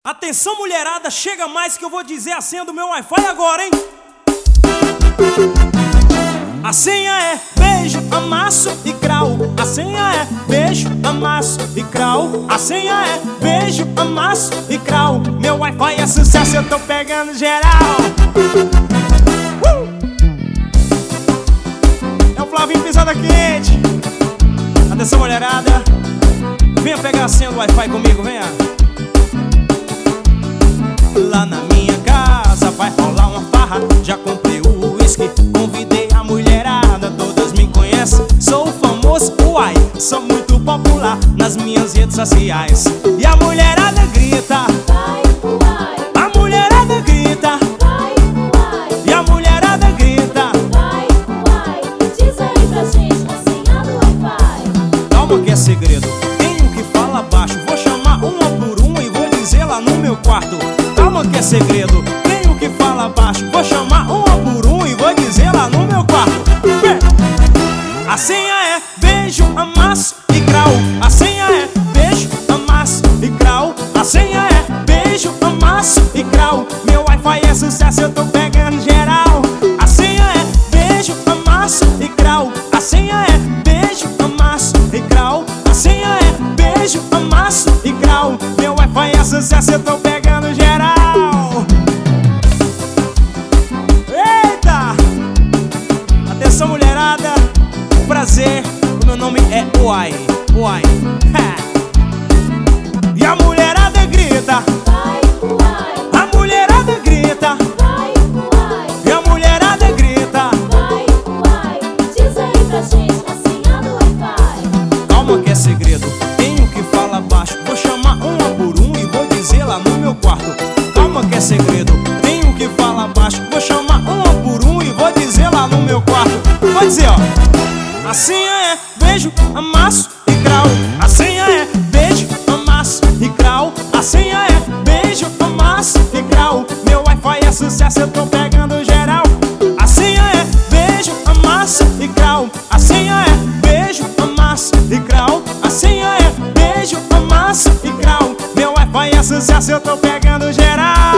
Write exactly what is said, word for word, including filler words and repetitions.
Atenção, mulherada, chega mais que eu vou dizer a senha do meu Wi-Fi agora, hein? A senha é beijo, amasso e crau. A senha é beijo, amasso e crau. A senha é beijo, amasso e crau. Meu Wi-Fi é sucesso, eu tô pegando geral. uh! É o Flavinho Pisada Quente. Atenção, mulherada, venha pegar a senha do Wi-Fi comigo, venha. Lá na minha casa vai rolar uma farra. Já comprei o uísque, convidei a mulherada. Todas me conhecem, sou o famoso Uai. Sou muito popular nas minhas redes sociais. E a mulherada grita, vai Uai. A mulherada grita, vai Uai. E a mulherada grita, vai Uai. Diz aí pra gente a senha do Wi-Fi. Calma que é segredo, tenho que falar baixo. Vou chamar uma por uma e vou dizer lá no meu quarto. Calma que é segredo, tenho que falar baixo. Vou chamar uma por um e vou dizer lá no meu quarto. Vem. A senha é beijo, amasso e crau. A senha é beijo, amasso e crau. A senha é beijo, amasso e crau. Meu Wi-Fi é sucesso, eu tô pegando geral. A senha é beijo, amasso e crau. A senha é beijo, amasso e crau. A senha é beijo, amasso e crau. Meu Wi-Fi é sucesso, eu tô pegando geral. Eita! Atenção, mulherada, prazer, o meu nome é Uai, Uai. E a mulherada grita, Vai Uai. a mulherada grita, Vai Uai. e a mulherada grita. Vai Uai. Diz aí pra gente a senha do Wi-Fi. Calma que é segredo, tenho que falar baixo. Vou chamar uma por um e vou dizer lá no meu quarto. Calma que é segredo, tenho que falar baixo. Vou chamar uma por um e vou dizer lá no meu quarto. Vou dizer, ó. A senha é beijo, amasso e crau. A senha é beijo, amasso e crau. A senha é beijo, amasso e crau. Meu Wi-Fi é sucesso, eu tô pegando geral. A senha é beijo, amasso e crau. A senha é beijo, amasso e crau. A senha é beijo, amasso e crau. Meu Wi-Fi é sucesso, eu tô pegando geral.